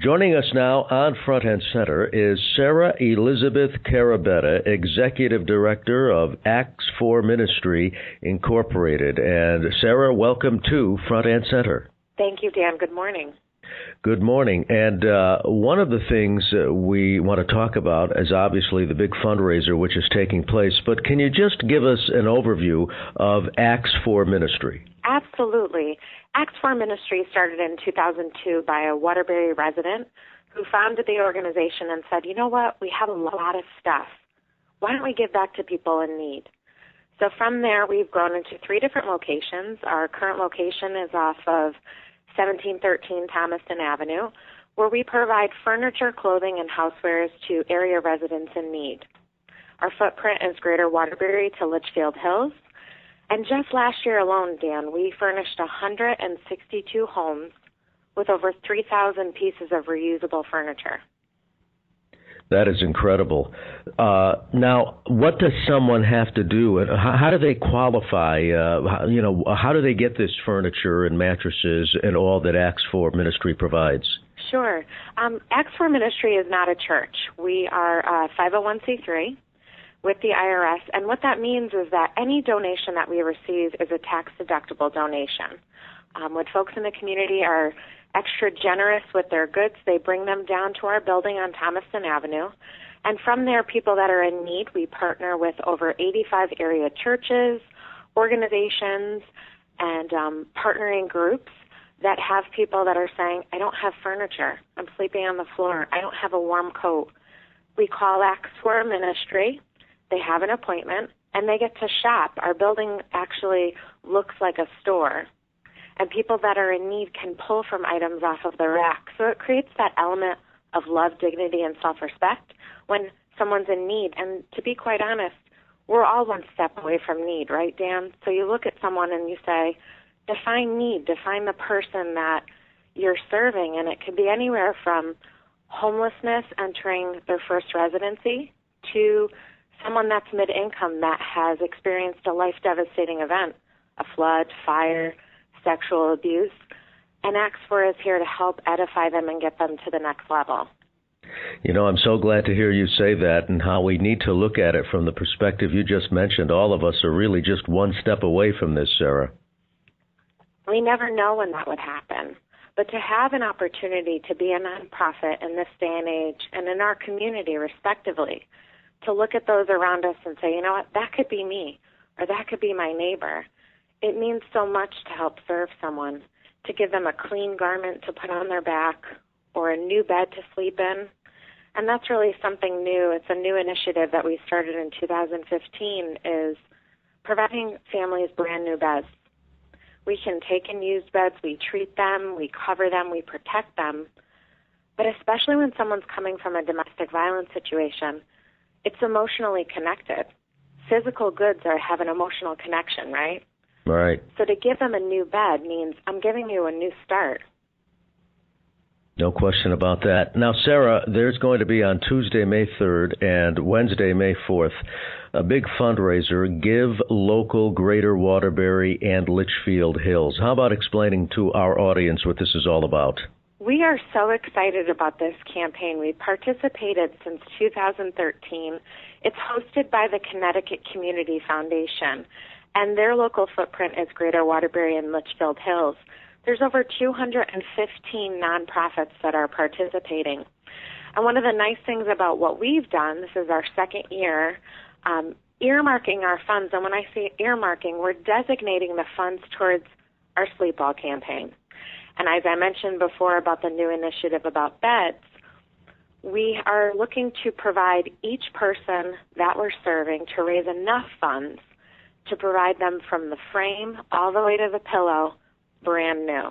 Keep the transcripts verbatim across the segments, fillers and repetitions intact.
Joining us now on Front and Center is Sarah Elizabeth Carabetta, Executive Director of Acts for Ministry, Incorporated. And Sarah, welcome to Front and Center. Thank you, Dan. Good morning. Good morning. And uh, one of the things uh, we want to talk about is obviously the big fundraiser which is taking place. But can you just give us an overview of Acts for Ministry? Absolutely. Acts for Ministry started in two thousand two by a Waterbury resident who founded the organization and said, you know what, we have a lot of stuff. Why don't we give back to people in need? So from there, we've grown into three different locations. Our current location is off of seventeen thirteen Thomaston Avenue, where we provide furniture, clothing, and housewares to area residents in need. Our footprint is Greater Waterbury to Litchfield Hills. And just last year alone, Dan, we furnished one hundred sixty-two homes with over three thousand pieces of reusable furniture. That is incredible. Uh, now, what does someone have to do? How, how do they qualify? Uh, how, you know, how do they get this furniture and mattresses and all that Acts for Ministry provides? Sure. Um, Acts for Ministry is not a church. We are a five oh one c three with the I R S, and what that means is that any donation that we receive is a tax-deductible donation. Um, when folks in the community are extra generous with their goods, they bring them down to our building on Thomaston Avenue. And from there, people that are in need, we partner with over eighty-five area churches, organizations, and um, partnering groups that have people that are saying, I don't have furniture. I'm sleeping on the floor. I don't have a warm coat. We call Acts for Ministry. They have an appointment, and they get to shop. Our building actually looks like a store. And people that are in need can pull from items off of the rack. So it creates that element of love, dignity, and self-respect when someone's in need. And to be quite honest, we're all one step away from need, right, Dan? So you look at someone and you say, define need, define the person that you're serving. And it could be anywhere from homelessness entering their first residency to someone that's mid-income that has experienced a life-devastating event, a flood, fire, sexual abuse, and Acts for is here to help edify them and get them to the next level. You know, I'm so glad to hear you say that and how we need to look at it from the perspective you just mentioned. All of us are really just one step away from this, Sarah. We never know when that would happen, but to have an opportunity to be a nonprofit in this day and age and in our community, respectively, to look at those around us and say, you know what, that could be me or that could be my neighbor. It means so much to help serve someone, to give them a clean garment to put on their back or a new bed to sleep in. And that's really something new. It's a new initiative that we started in two thousand fifteen is providing families brand new beds. We can take in used beds, we treat them, we cover them, we protect them. But especially when someone's coming from a domestic violence situation, it's emotionally connected. Physical goods are have an emotional connection, right? Right. So to give them a new bed means I'm giving you a new start. No question about that. Now, Sarah, there's going to be on Tuesday, May third and Wednesday, May fourth, a big fundraiser, Give Local Greater Waterbury and Litchfield Hills. How about explaining to our audience what this is all about? We are so excited about this campaign. We've participated since two thousand thirteen. It's hosted by the Connecticut Community Foundation, and their local footprint is Greater Waterbury and Litchfield Hills. There's over two hundred fifteen nonprofits that are participating. And one of the nice things about what we've done, this is our second year, um, earmarking our funds. And when I say earmarking, we're designating the funds towards our Sleep Well campaign. And as I mentioned before about the new initiative about beds, we are looking to provide each person that we're serving to raise enough funds to provide them from the frame all the way to the pillow brand new.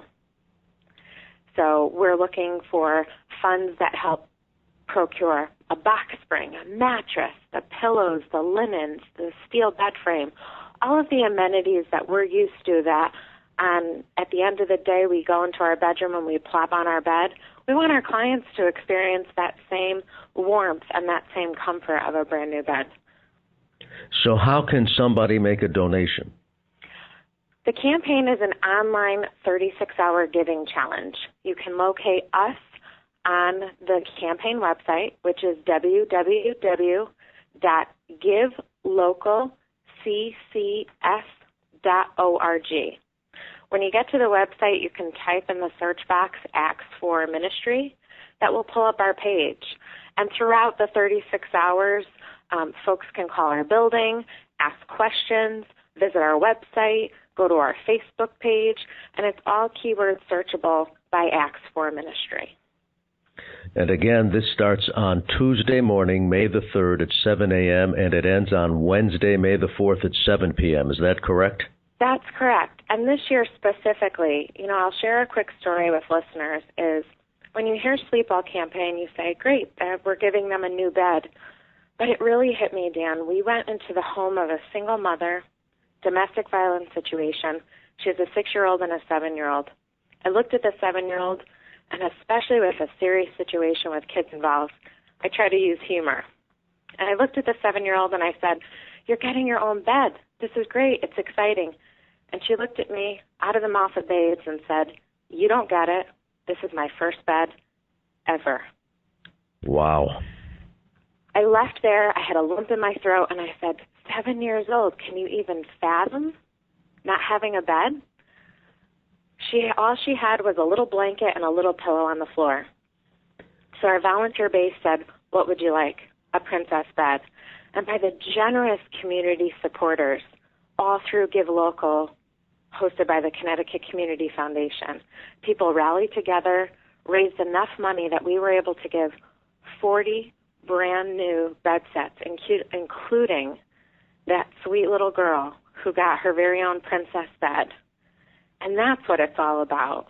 So we're looking for funds that help procure a box spring, a mattress, the pillows, the linens, the steel bed frame, all of the amenities that we're used to that and at the end of the day, we go into our bedroom and we plop on our bed. We want our clients to experience that same warmth and that same comfort of a brand new bed. So how can somebody make a donation? The campaign is an online thirty-six hour giving challenge. You can locate us on the campaign website, which is w w w dot give local c c s dot org. When you get to the website, you can type in the search box Acts for Ministry. That will pull up our page. And throughout the thirty-six hours, um, folks can call our building, ask questions, visit our website, go to our Facebook page, and it's all keyword searchable by Acts for Ministry. And again, this starts on Tuesday morning, May the third at seven a.m., and it ends on Wednesday, May the fourth at seven p.m. Is that correct? That's correct. And this year specifically, you know, I'll share a quick story with listeners, is when you hear Sleep Well campaign, you say, great, uh, we're giving them a new bed. But it really hit me, Dan. We went into the home of a single mother, domestic violence situation. She has a six-year-old and a seven-year-old. I looked at the seven-year-old, and especially with a serious situation with kids involved, I try to use humor. And I looked at the seven-year-old and I said, you're getting your own bed. This is great. It's exciting. And she looked at me out of the mouth of babes and said, you don't get it. This is my first bed ever. Wow. I left there. I had a lump in my throat, and I said, seven years old, can you even fathom not having a bed? She all she had was a little blanket and a little pillow on the floor. So our volunteer base said, what would you like? A princess bed. And by the generous community supporters, all through Give Local, hosted by the Connecticut Community Foundation, people rallied together, raised enough money that we were able to give forty brand new bed sets, incu- including that sweet little girl who got her very own princess bed. And that's what it's all about.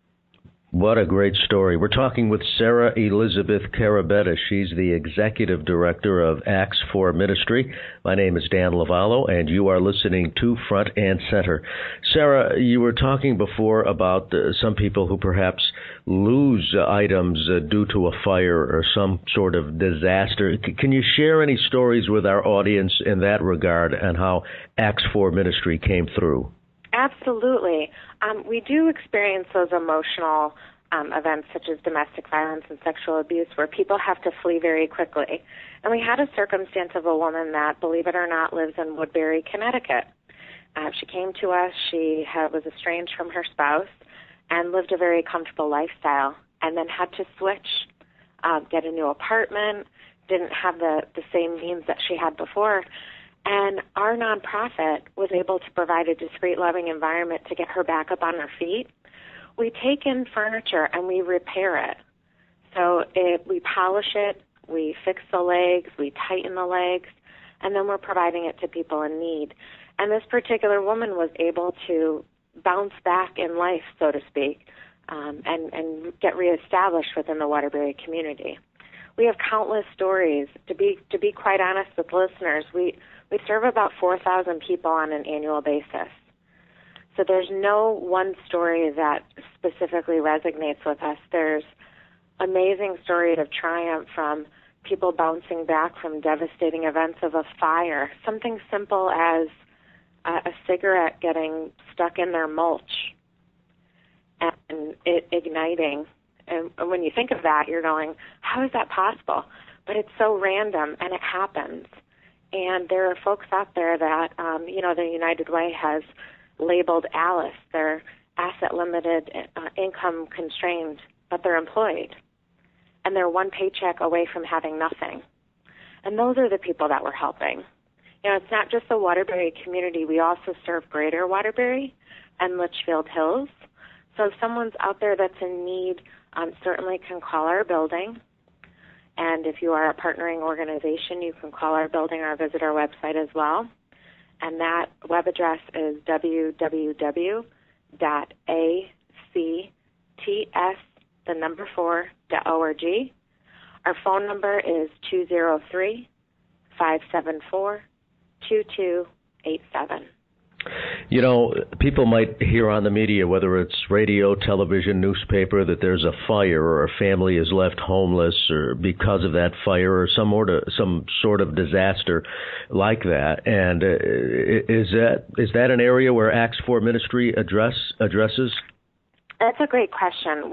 What a great story. We're talking with Sarah Elizabeth Carabetta. She's the Executive Director of Acts for Ministry. My name is Dan Lavallo, and you are listening to Front and Center. Sarah, you were talking before about uh, some people who perhaps lose uh, items uh, due to a fire or some sort of disaster. C- can you share any stories with our audience in that regard and how Acts for Ministry came through? Absolutely. Um, we do experience those emotional um, events such as domestic violence and sexual abuse where people have to flee very quickly. And we had a circumstance of a woman that, believe it or not, lives in Woodbury, Connecticut. Uh, she came to us. She had, was estranged from her spouse and lived a very comfortable lifestyle, and then had to switch, uh, get a new apartment, didn't have the, the same means that she had before. And our nonprofit was able to provide a discreet, loving environment to get her back up on her feet. We take in furniture and we repair it. So it, we polish it, we fix the legs, we tighten the legs, and then we're providing it to people in need. And this particular woman was able to bounce back in life, so to speak, um, and, and get reestablished within the Waterbury community. We have countless stories. To be to be quite honest with listeners, we We serve about four thousand people on an annual basis. So there's no one story that specifically resonates with us. There's amazing stories of triumph from people bouncing back from devastating events of a fire, something simple as uh, a cigarette getting stuck in their mulch and it igniting. And when you think of that, you're going, how is that possible? But it's so random, and it happens. And there are folks out there that, um, you know, the United Way has labeled ALICE. They're asset limited, uh, income constrained, but they're employed. And they're one paycheck away from having nothing. And those are the people that we're helping. You know, it's not just the Waterbury community. We also serve Greater Waterbury and Litchfield Hills. So if someone's out there that's in need, um, certainly can call our building. And if you are a partnering organization, you can call our building or visit our website as well. And that web address is w w w dot a c t s, the number four, dot org. Our phone number is two zero three, five seven four, two two eight seven. You know, people might hear on the media, whether it's radio, television, newspaper, that there's a fire or a family is left homeless or because of that fire or some sort of, some sort of disaster like that. And uh, is that is that an area where Acts for Ministry address addresses? That's a great question. We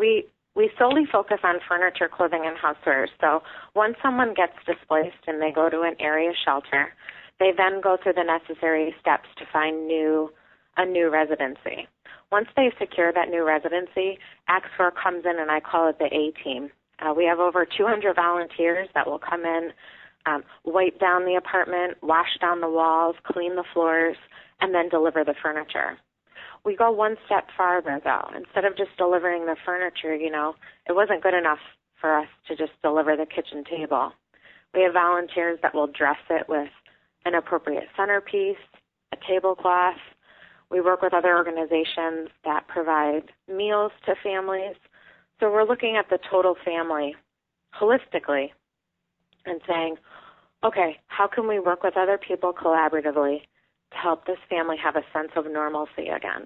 We solely focus on furniture, clothing, and housewares. So once someone gets displaced and they go to an area shelter, they then go through the necessary steps to find new a new residency. Once they secure that new residency, Acts four comes in, and I call it the A-team. Uh, we have over two hundred volunteers that will come in, um, wipe down the apartment, wash down the walls, clean the floors, and then deliver the furniture. We go one step farther, though. Instead of just delivering the furniture, you know, it wasn't good enough for us to just deliver the kitchen table. We have volunteers that will dress it with an appropriate centerpiece, a tablecloth. We work with other organizations that provide meals to families. So we're looking at the total family holistically and saying, okay, how can we work with other people collaboratively to help this family have a sense of normalcy again?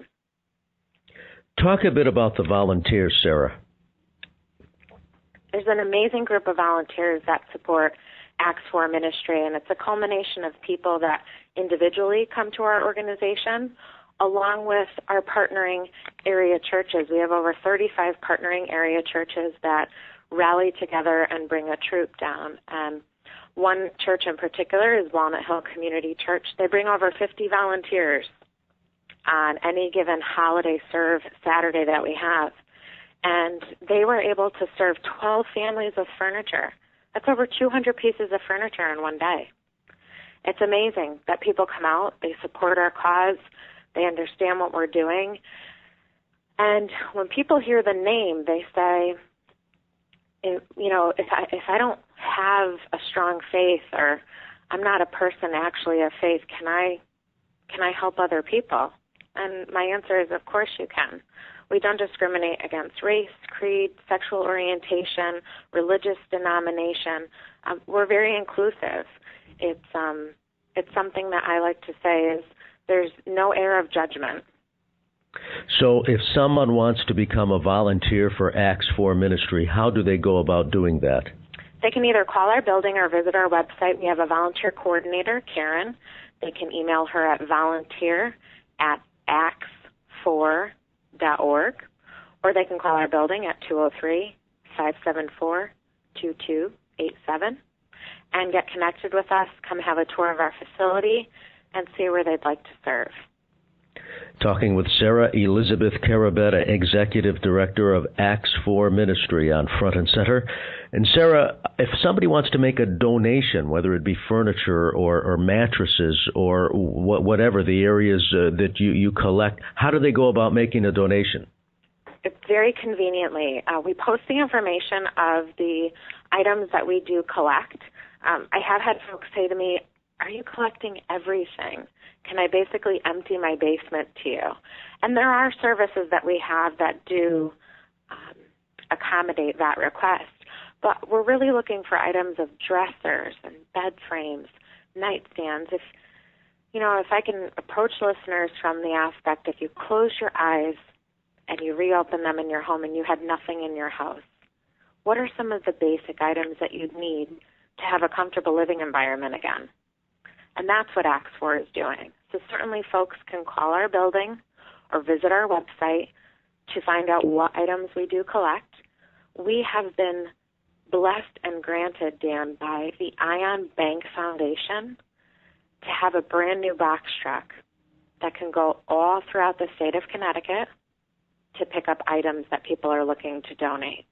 Talk a bit about the volunteers, Sarah. There's an amazing group of volunteers that support Acts four Ministry, and it's a culmination of people that individually come to our organization, along with our partnering area churches. We have over thirty-five partnering area churches that rally together and bring a troop down. And one church in particular is Walnut Hill Community Church. They bring over fifty volunteers on any given holiday serve Saturday that we have. And they were able to serve twelve families with furniture. That's over two hundred pieces of furniture in one day. It's amazing that people come out, they support our cause, they understand what we're doing. And when people hear the name, they say, if, you know, if I, if I don't have a strong faith, or I'm not a person actually of faith, can I can I help other people? And my answer is, of course you can. We don't discriminate against race, creed, sexual orientation, religious denomination. Um, we're very inclusive. It's um, it's something that I like to say is there's no air of judgment. So if someone wants to become a volunteer for Acts four Ministry, how do they go about doing that? They can either call our building or visit our website. We have a volunteer coordinator, Karen. They can email her at volunteer at acts four dot org, or they can call our building at two oh three, five seven four, two two eight seven and get connected with us, come have a tour of our facility, and see where they'd like to serve. Talking with Sarah Elizabeth Carabetta, Executive Director of Acts four Ministry on Front and Center. And Sarah, if somebody wants to make a donation, whether it be furniture or, or mattresses or wh- whatever the areas uh, that you, you collect, how do they go about making a donation? It's very conveniently. Uh, we post the information of the items that we do collect. Um, I have had folks say to me, are you collecting everything? Can I basically empty my basement to you? And there are services that we have that do um, accommodate that request. But we're really looking for items of dressers and bed frames, nightstands. If, you know, if I can approach listeners from the aspect, if you close your eyes and you reopen them in your home and you had nothing in your house, what are some of the basic items that you'd need to have a comfortable living environment again? And that's what Acts four is doing. So certainly folks can call our building or visit our website to find out what items we do collect. We have been blessed and granted, Dan, by the Ion Bank Foundation to have a brand new box truck that can go all throughout the state of Connecticut to pick up items that people are looking to donate.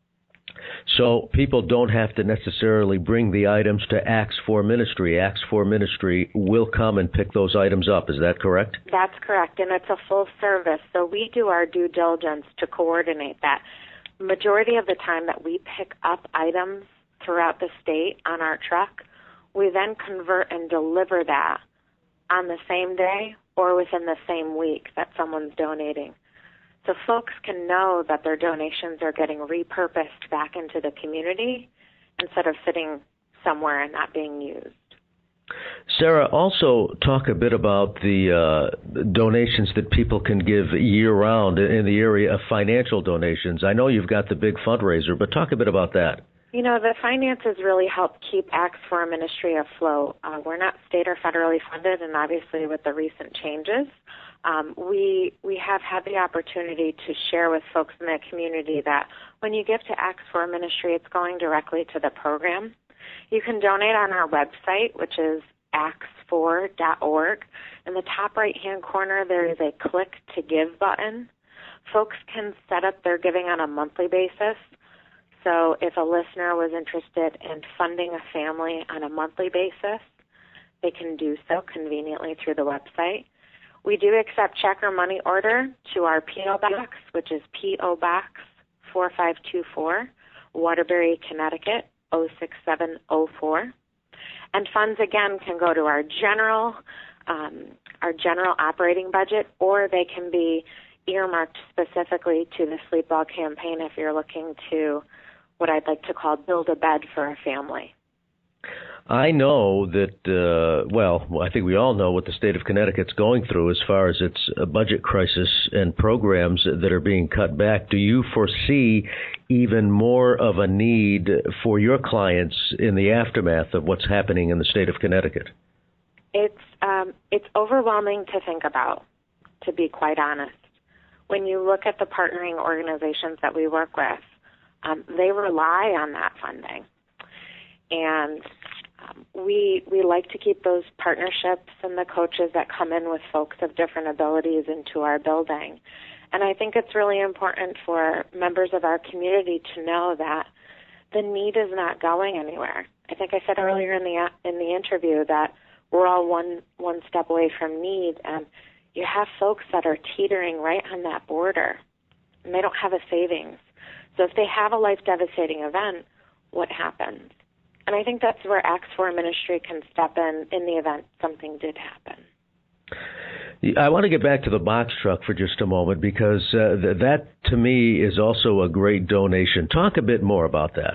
So people don't have to necessarily bring the items to Acts four Ministry. Acts four Ministry will come and pick those items up. Is that correct? That's correct, and it's a full service. So we do our due diligence to coordinate that. Majority of the time that we pick up items throughout the state on our truck, we then convert and deliver that on the same day or within the same week that someone's donating. So folks can know that their donations are getting repurposed back into the community instead of sitting somewhere and not being used. Sarah, also talk a bit about the uh, donations that people can give year-round in the area of financial donations. I know you've got the big fundraiser, but talk a bit about that. You know, the finances really help keep Acts four Ministry afloat. Uh, we're not state or federally funded, and obviously with the recent changes, Um, we we have had the opportunity to share with folks in the community that when you give to Acts four Ministry, it's going directly to the program. You can donate on our website, which is acts four dot org. In the top right-hand corner, there is a click to give button. Folks can set up their giving on a monthly basis. So if a listener was interested in funding a family on a monthly basis, they can do so conveniently through the website. We do accept check or money order to our P O Box, which is P O Box four five two four, Waterbury, Connecticut oh six seven oh four. And funds, again, can go to our general um, our general operating budget, or they can be earmarked specifically to the Sleep Well campaign if you're looking to what I'd like to call build a bed for a family. I know that, uh, well, I think we all know what the state of Connecticut's going through as far as its budget crisis and programs that are being cut back. Do you foresee even more of a need for your clients in the aftermath of what's happening in the state of Connecticut? It's um, it's overwhelming to think about, to be quite honest. When you look at the partnering organizations that we work with, um, they rely on that funding. And um, we we like to keep those partnerships and the coaches that come in with folks of different abilities into our building. And I think it's really important for members of our community to know that the need is not going anywhere. I think I said earlier in the in the interview that we're all one one step away from need, and you have folks that are teetering right on that border, and they don't have a savings. So if they have a life-devastating event, what happens? And I think that's where Acts four Ministry can step in in the event something did happen. I want to get back to the box truck for just a moment because uh, th- that, to me, is also a great donation. Talk a bit more about that.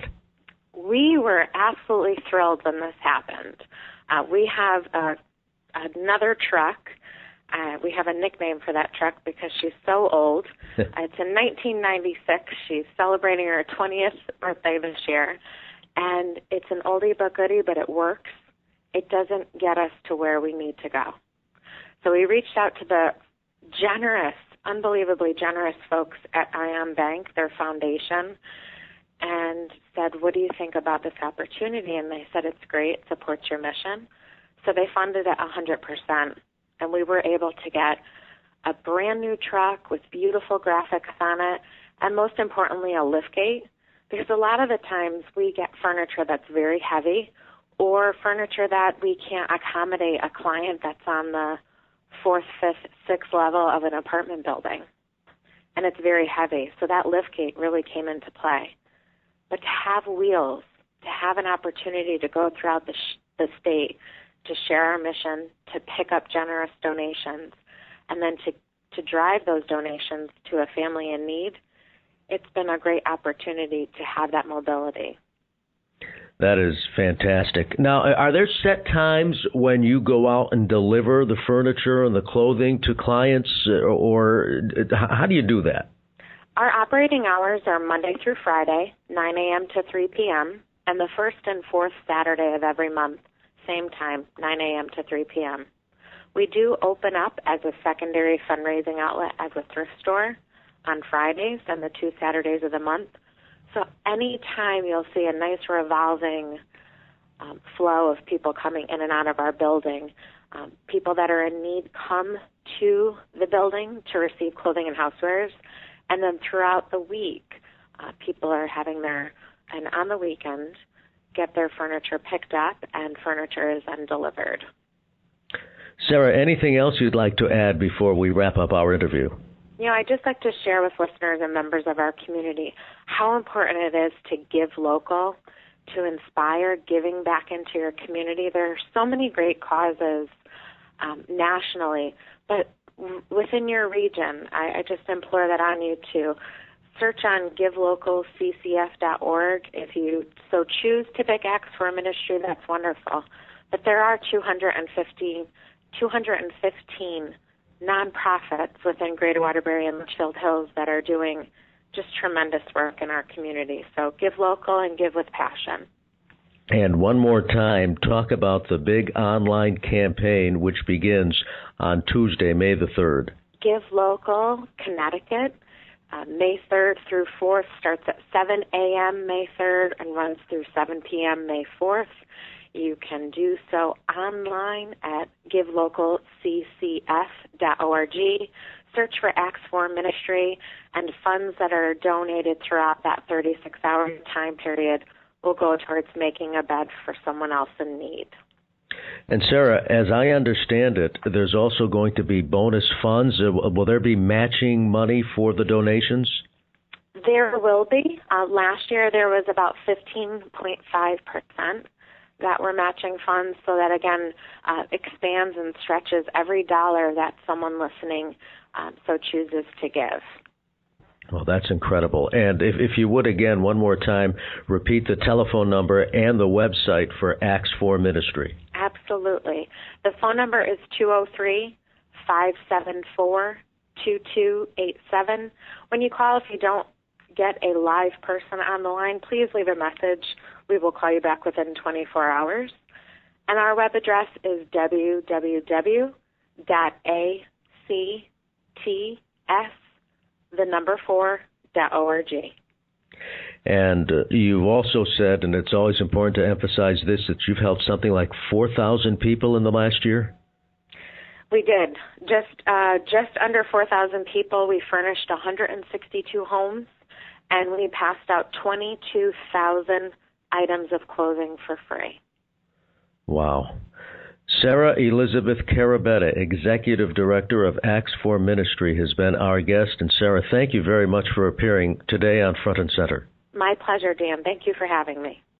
We were absolutely thrilled when this happened. Uh, we have uh, another truck. Uh, we have a nickname for that truck because she's so old. uh, it's in nineteen ninety-six. She's celebrating her twentieth birthday this year. And it's an oldie but goodie, but it works. It doesn't get us to where we need to go. So we reached out to the generous, unbelievably generous folks at Ion Bank, their foundation, and said, what do you think about this opportunity? And they said, it's great, it supports your mission. So they funded it one hundred percent. And we were able to get a brand new truck with beautiful graphics on it, and most importantly, a liftgate. Because a lot of the times we get furniture that's very heavy or furniture that we can't accommodate a client that's on the fourth, fifth, sixth level of an apartment building. And it's very heavy. So that liftgate really came into play. But to have wheels, to have an opportunity to go throughout the, sh- the state, to share our mission, to pick up generous donations, and then to, to drive those donations to a family in need, it's been a great opportunity to have that mobility. That is fantastic. Now, are there set times when you go out and deliver the furniture and the clothing to clients, or how do you do that? Our operating hours are Monday through Friday, nine a.m. to three p.m., and the first and fourth Saturday of every month, same time, nine a.m. to three p.m. We do open up as a secondary fundraising outlet as a thrift store on Fridays and the two Saturdays of the month. So anytime you'll see a nice revolving um, flow of people coming in and out of our building, um, people that are in need come to the building to receive clothing and housewares, and then throughout the week, uh, people are having their, and on the weekend, get their furniture picked up, and furniture is then delivered. Sarah, anything else you'd like to add before we wrap up our interview? You know, I'd just like to share with listeners and members of our community how important it is to give local, to inspire giving back into your community. There are so many great causes um, nationally, but w- within your region, I, I just implore that on you to search on give local c c f dot org. If you so choose to pick Acts four Ministry, that's wonderful. But there are two hundred fifteen, two hundred fifteen nonprofits within Greater Waterbury and Litchfield Hills that are doing just tremendous work in our community. So give local and give with passion. And one more time, talk about the big online campaign which begins on Tuesday, May the third? Give Local, Connecticut. Uh, May third through fourth starts at seven a.m. May third and runs through seven p.m. May fourth. You can do so online at give local c c f dot org. Search for Acts four Ministry, and funds that are donated throughout that thirty-six hour time period will go towards making a bed for someone else in need. And Sarah, as I understand it, there's also going to be bonus funds. Uh, will there be matching money for the donations? There will be. Uh, last year there was about fifteen point five percent that were matching funds, so that, again, uh, expands and stretches every dollar that someone listening um, so chooses to give. Well, that's incredible. And if, if you would, again, one more time, repeat the telephone number and the website for Acts four Ministry. Absolutely. The phone number is two oh three, five seven four, two two eight seven. When you call, if you don't get a live person on the line, please leave a message. We will call you back within twenty-four hours. And our web address is w w w dot a c t s the number four dot org. And uh, you've also said, and it's always important to emphasize this, that you've helped something like four thousand people in the last year? We did. Just uh, just under four thousand people. We furnished one hundred sixty-two homes, and we passed out twenty-two thousand items of clothing for free. Wow. Sarah Elizabeth Carabetta, Executive Director of Acts four Ministry, has been our guest. And Sarah, thank you very much for appearing today on Front and Center. My pleasure, Dan. Thank you for having me.